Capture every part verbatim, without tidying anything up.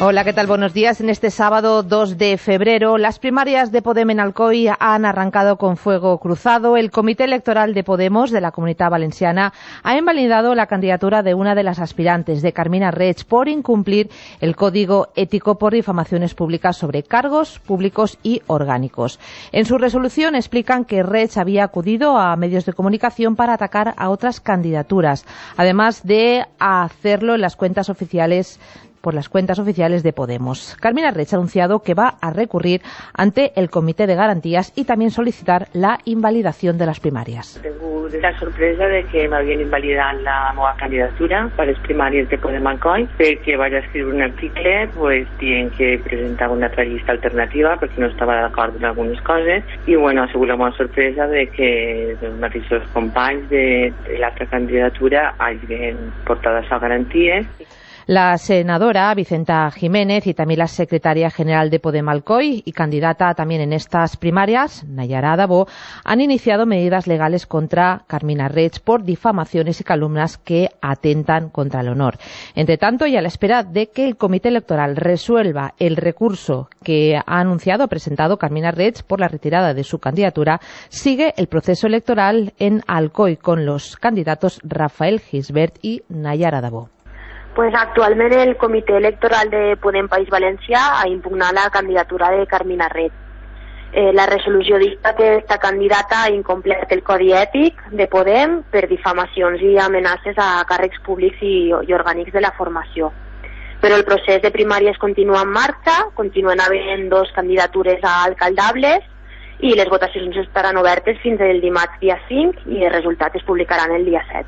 Hola, ¿qué tal? Buenos días. En este sábado dos de febrero, las primarias de Podem en Alcoi han arrancado con fuego cruzado. El Comité Electoral de Podemos de la Comunitat Valenciana ha invalidado la candidatura de una de las aspirantes, de Carmina Reig, por incumplir el Código Ético por difamaciones públicas sobre cargos públicos y orgánicos. En su resolución explican que Reig había acudido a medios de comunicación para atacar a otras candidaturas, además de hacerlo en las cuentas oficiales por las cuentas oficiales de Podemos. Carmina Reig ha anunciado que va a recurrir ante el Comité de Garantías i també sol·licitar la invalidació de les primàries. He tingut la sorpresa de que m'havien invalidat la meva candidatura per les primàries de Podem Alcoi, perquè vaig escriure un article pues, dient que presentava una altra llista alternativa perquè no estava d'acord en algunes coses i bueno, ha sigut la meva sorpresa de que els mateixos companys de, de l'altra candidatura hagin portat a garanties. La senadora Vicenta Jiménez y también la secretaria general de Podem Alcoi y candidata también en estas primarias, Nayara Adabo, han iniciado medidas legales contra Carmina Reig por difamaciones y calumnias que atentan contra el honor. Entre tanto, y a la espera de que el Comité Electoral resuelva el recurso que ha anunciado, ha presentado Carmina Reig por la retirada de su candidatura, sigue el proceso electoral en Alcoi con los candidatos Rafael Gisbert y Nayara Adabo. Pues actualment el Comitè Electoral de Podem País Valencià ha impugnat la candidatura de Carmina Reig. Eh, la resolució dicta que aquesta candidata ha incomplert el Codi Ètic de Podem per difamacions i amenaces a càrrecs públics i, i orgànics de la formació. Però el procés de primàries continua en marxa, continuen havent dos candidatures a alcaldables i les votacions estaran obertes fins el dimarts dia cinc i els resultats es publicaran el dia set.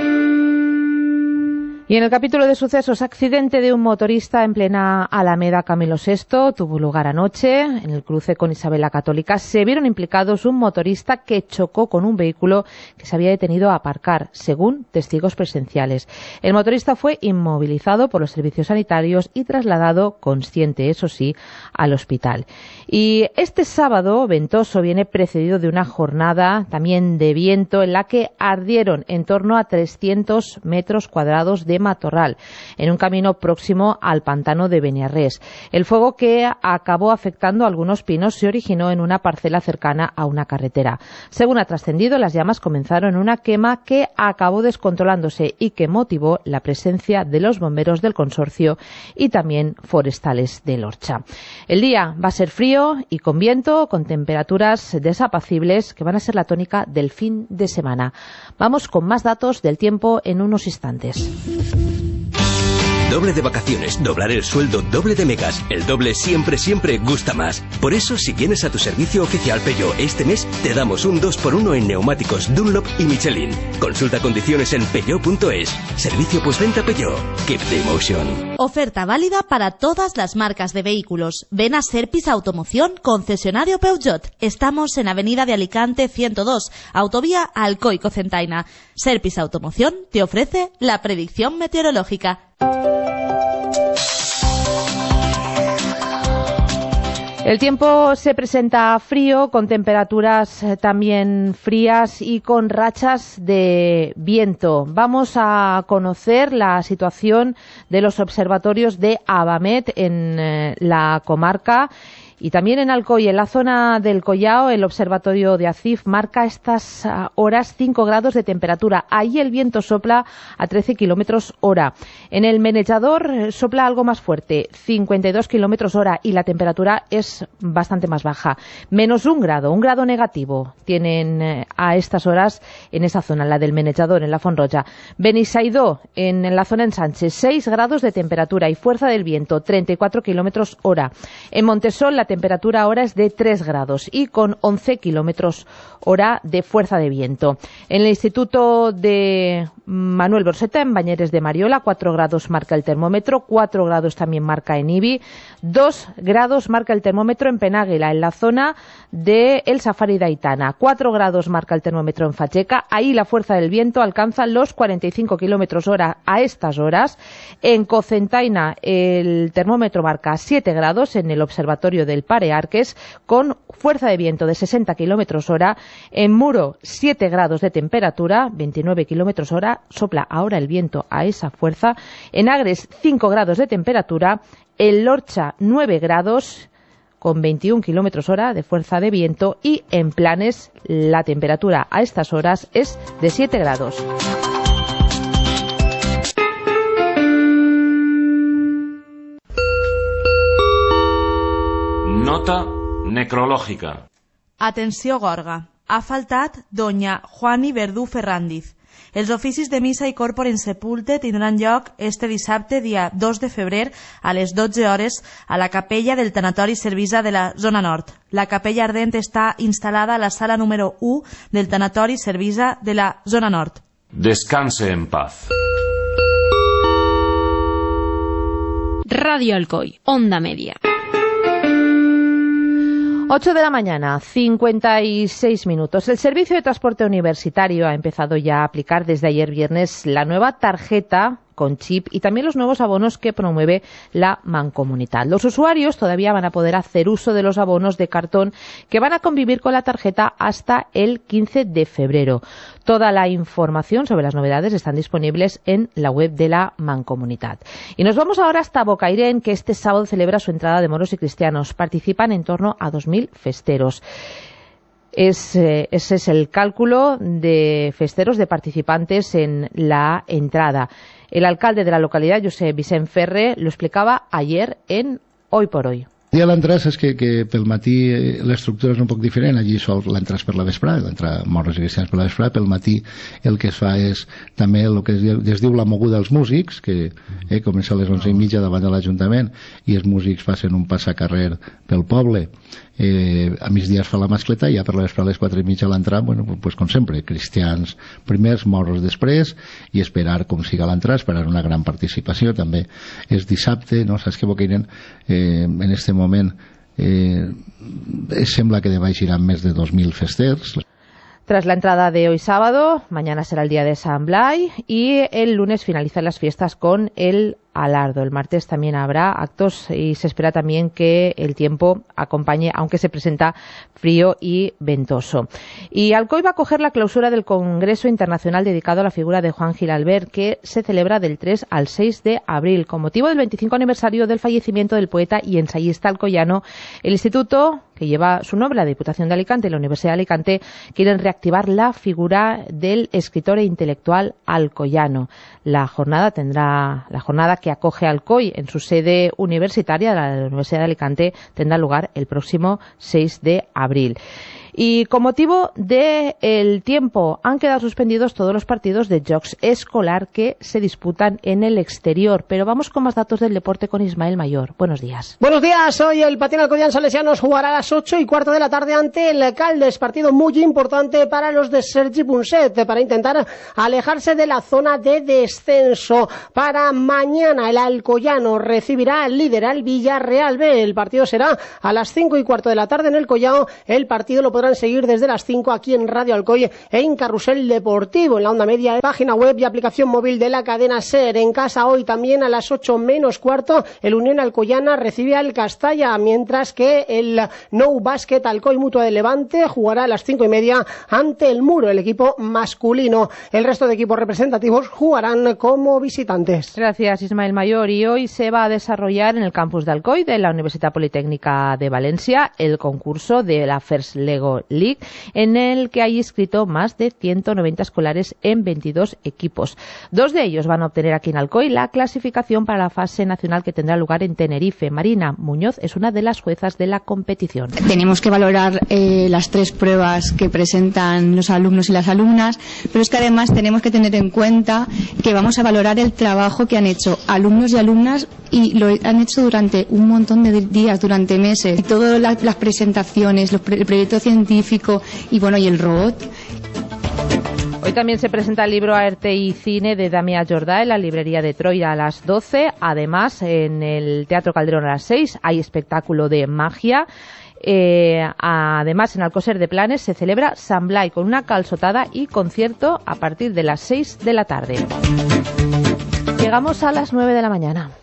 Y en el capítulo de sucesos, accidente de un motorista en plena Alameda Camilo sexto tuvo lugar anoche en el cruce con Isabel la Católica. Se vieron implicados un motorista que chocó con un vehículo que se había detenido a aparcar, según testigos presenciales. El motorista fue inmovilizado por los servicios sanitarios y trasladado, consciente, eso sí, al hospital. Y este sábado ventoso viene precedido de una jornada también de viento en la que ardieron en torno a trescientos metros cuadrados de matorral en un camino próximo al pantano de Beniarrés. El fuego, que acabó afectando a algunos pinos, se originó en una parcela cercana a una carretera. Según ha trascendido, las llamas comenzaron en una quema que acabó descontrolándose y que motivó la presencia de los bomberos del consorcio y también forestales de Lorcha. El día va a ser frío y con viento, con temperaturas desapacibles que van a ser la tónica del fin de semana. Vamos con más datos del tiempo en unos instantes. Doble de vacaciones, doblar el sueldo, doble de megas. El doble siempre, siempre gusta más. Por eso, si vienes a tu servicio oficial Peugeot este mes, te damos un dos por uno en neumáticos Dunlop y Michelin. Consulta condiciones en peugeot punto es. Servicio postventa Peugeot. Keep the emotion. Oferta válida para todas las marcas de vehículos. Ven a Serpis Automoción, concesionario Peugeot. Estamos en Avenida de Alicante ciento dos, autovía Alcoi-Cocentaina. Serpis Automoción te ofrece la predicción meteorológica. El tiempo se presenta frío, con temperaturas también frías y con rachas de viento. Vamos a conocer la situación de los observatorios de Abamet en eh, la comarca. Y también en Alcoi, en la zona del Collao, el observatorio de Acif marca a estas horas cinco grados de temperatura. Ahí el viento sopla a trece kilómetros hora. En el Menejador sopla algo más fuerte, cincuenta y dos kilómetros hora, y la temperatura es bastante más baja. Menos un grado, un grado negativo tienen a estas horas en esa zona, la del Menejador, en la Fonroja. Benisaidó, en la zona en Sánchez, seis grados de temperatura y fuerza del viento, treinta y cuatro kilómetros hora. En Montesol la temperatura ahora es de tres grados y con once kilómetros hora de fuerza de viento. En el Instituto de Manuel Borseta, en Bañeres de Mariola, cuatro grados marca el termómetro, cuatro grados también marca en Ibi, dos grados marca el termómetro en Penáguila, en la zona del Safari de Aitana, cuatro grados marca el termómetro en Facheca. Ahí la fuerza del viento alcanza los cuarenta y cinco kilómetros hora a estas horas. En Cocentaina el termómetro marca siete grados en el observatorio de del Parearques, con fuerza de viento de sesenta kilómetros hora. En Muro, siete grados de temperatura, veintinueve kilómetros hora, sopla ahora el viento a esa fuerza. En Agres, cinco grados de temperatura. En Lorcha, nueve grados, con veintiún kilómetros hora de fuerza de viento. Y en Planes, la temperatura a estas horas es de siete grados. Nota necrològica. Atenció, Gorga. Ha faltat doña Juani Verdú Ferrandiz. Els oficis de missa i corpore in sepulte tindran lloc este dissabte, dia dos de febrer, a les dotze hores, a la capella del Tanatori Servisa de la zona nord. La capella ardent està instal·lada a la sala número u del Tanatori Servisa de la zona nord. Descanse en paz. Radio Alcoy, Onda Media. ocho de la mañana, cincuenta y seis minutos. El Servicio de Transporte Universitario ha empezado ya a aplicar desde ayer viernes la nueva tarjeta con chip y también los nuevos abonos que promueve la Mancomunitat. Los usuarios todavía van a poder hacer uso de los abonos de cartón que van a convivir con la tarjeta hasta el quince de febrero. Toda la información sobre las novedades están disponibles en la web de la Mancomunitat. Y nos vamos ahora hasta Bocairén, que este sábado celebra su entrada de moros y cristianos. Participan en torno a dos mil festeros. Es, eh, ese es el cálculo de festeros, de participantes en la entrada. El alcalde de la localidad, Josep Vicent Ferre, lo explicaba ayer en Hoy por Hoy. I a l'entràs és que, que pel matí l'estructura és un poc diferent, allí sol l'entràs per la vesprada, l'entrar morros i cristians per la vesprada, pel matí el que es fa és també el que es diu, es diu la moguda als músics, que eh, comença a les onze i mitja davant de l'Ajuntament i els músics facen un passacarrer pel poble. Eh, a migdia es fa la mascleta i ja per la vesprada a les quatre i mitja a l'entrar, bueno, pues com sempre, cristians primers, morros després i esperar com siga l'entrada, esperar una gran participació. També és dissabte, no? Saps que Bocairén eh, en este moment moment eh, sembla que de baix iran més de dos mil festers. Tras la entrada de hoy sábado, mañana será el día de San Blai y el lunes finalizan las fiestas con el Alardo. El martes también habrá actos y se espera también que el tiempo acompañe, aunque se presenta frío y ventoso. Y Alcoy va a acoger la clausura del Congreso Internacional dedicado a la figura de Juan Gil Albert, que se celebra del tres al seis de abril. Con motivo del veinticinco aniversario del fallecimiento del poeta y ensayista alcoyano, el instituto que lleva su nombre, la Diputación de Alicante y la Universidad de Alicante, quieren reactivar la figura del escritor e intelectual alcoyano. La jornada tendrá, la jornada que acoge Alcoy en su sede universitaria, la Universidad de Alicante, tendrá lugar el próximo seis de abril. Y con motivo del tiempo han quedado suspendidos todos los partidos de jocs escolar que se disputan en el exterior. Pero vamos con más datos del deporte con Ismael Mayor. Buenos días. Buenos días. Hoy el Patín Alcoyano Salesianos jugará a las ocho y cuarto de la tarde ante el Caldes. Partido muy importante para los de Sergi Punset para intentar alejarse de la zona de descenso. Para mañana el Alcoyano recibirá al líder, al Villarreal B. El partido será a las cinco y cuarto de la tarde en el Collao. El partido lo podrán seguir desde las cinco aquí en Radio Alcoy e en Carrusel Deportivo, en la onda media, página web y aplicación móvil de la cadena SER. En casa hoy también a las ocho menos cuarto el Unión Alcoyana recibe al Castalla, mientras que el Nou Basket Alcoy Mutua de Levante jugará a las cinco y media ante el Muro, el equipo masculino. El resto de equipos representativos jugarán como visitantes. Gracias, Ismael Mayor. Y hoy se va a desarrollar en el campus de Alcoy de la Universidad Politécnica de Valencia el concurso de la First Lego League, en el que hay inscrito más de ciento noventa escolares en veintidós equipos. Dos de ellos van a obtener aquí en Alcoy la clasificación para la fase nacional que tendrá lugar en Tenerife. Marina Muñoz es una de las juezas de la competición. Tenemos que valorar eh, las tres pruebas que presentan los alumnos y las alumnas, pero es que además tenemos que tener en cuenta que vamos a valorar el trabajo que han hecho alumnos y alumnas, y lo han hecho durante un montón de días, durante meses. Y todas la, las presentaciones, los, el proyecto científico y bueno, y el robot. Hoy también se presenta el libro Arte y Cine de Damià Jordà en la librería de Troya a las doce. Además, en el Teatro Calderón a las seis hay espectáculo de magia. Eh, además, en Alcocer de Planes se celebra San Blai con una calçotada y concierto a partir de las seis de la tarde. Llegamos a las nueve de la mañana.